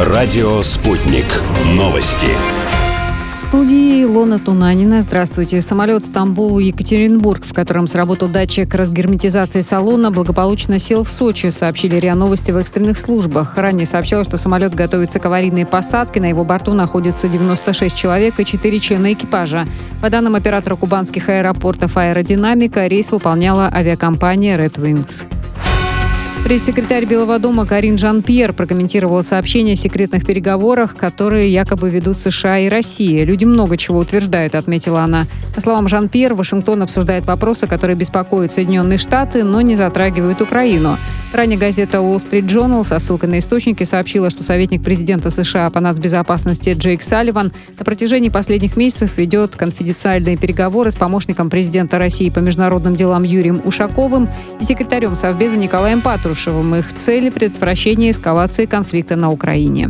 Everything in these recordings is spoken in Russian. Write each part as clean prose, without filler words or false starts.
Радио «Спутник». Новости. В студии Илона Тунанина. Здравствуйте. Самолет Стамбул-Екатеринбург, в котором сработал датчик разгерметизации салона, благополучно сел в Сочи, сообщили РИА Новости в экстренных службах. Ранее сообщалось, что самолет готовится к аварийной посадке. На его борту находится 96 человек и 4 члена экипажа. По данным оператора кубанских аэропортов «Аэродинамика», рейс выполняла авиакомпания Red Wings. Пресс-секретарь Белого дома Карин Жан-Пьер прокомментировала сообщения о секретных переговорах, которые якобы ведут США и Россия. «Люди много чего утверждают», — отметила она. По словам Жан-Пьер, Вашингтон обсуждает вопросы, которые беспокоят Соединенные Штаты, но не затрагивают Украину. Ранее газета Wall Street Journal со ссылкой на источники сообщила, что советник президента США по нацбезопасности Джейк Салливан на протяжении последних месяцев ведет конфиденциальные переговоры с помощником президента России по международным делам Юрием Ушаковым и секретарем Совбеза Николаем Патрушевым. Их цель – предотвращение эскалации конфликта на Украине.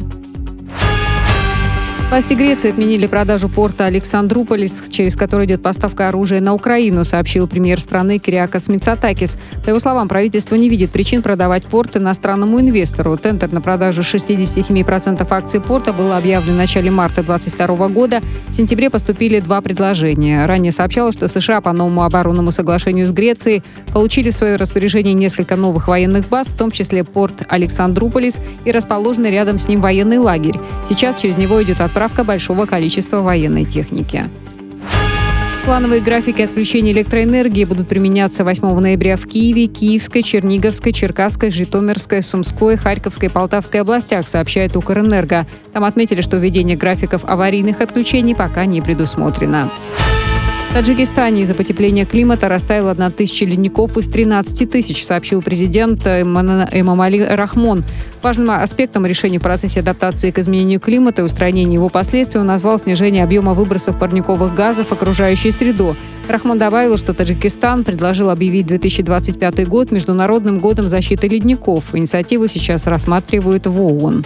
Власти Греции отменили продажу порта Александрополис, через который идет поставка оружия на Украину, сообщил премьер страны Кириакос Мицотакис. По его словам, правительство не видит причин продавать порт иностранному инвестору. Тендер на продажу 67% акций порта был объявлен в начале марта 2022 года. В сентябре поступили 2 предложения. Ранее сообщалось, что США по новому оборонному соглашению с Грецией получили в свое распоряжение несколько новых военных баз, в том числе порт Александрополис и расположенный рядом с ним военный лагерь. Сейчас через него идет отправка большого количества военной техники. Плановые графики отключения электроэнергии будут применяться 8 ноября в Киеве, Киевской, Черниговской, Черкасской, Житомирской, Сумской, Харьковской и Полтавской областях, сообщает Укрэнерго. Там отметили, что введение графиков аварийных отключений пока не предусмотрено. В Таджикистане из-за потепления климата растаяло 1000 ледников из 13 тысяч, сообщил президент Эмомали Рахмон. Важным аспектом решения в процессе адаптации к изменению климата и устранения его последствий он назвал снижение объема выбросов парниковых газов в окружающую среду. Рахмон добавил, что Таджикистан предложил объявить 2025 год Международным годом защиты ледников. Инициативу сейчас рассматривают в ООН.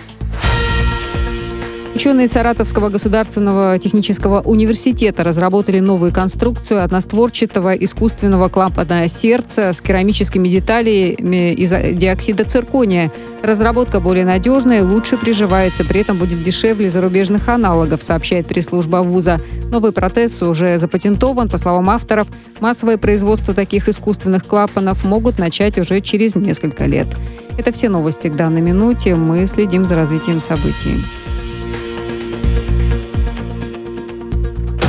Ученые Саратовского государственного технического университета разработали новую конструкцию одностворчатого искусственного клапана сердца с керамическими деталями из диоксида циркония. Разработка более надежная и лучше приживается, при этом будет дешевле зарубежных аналогов, сообщает пресс-служба вуза. Новый протез уже запатентован. По словам авторов, массовое производство таких искусственных клапанов могут начать уже через несколько лет. Это все новости к данной минуте. Мы следим за развитием событий.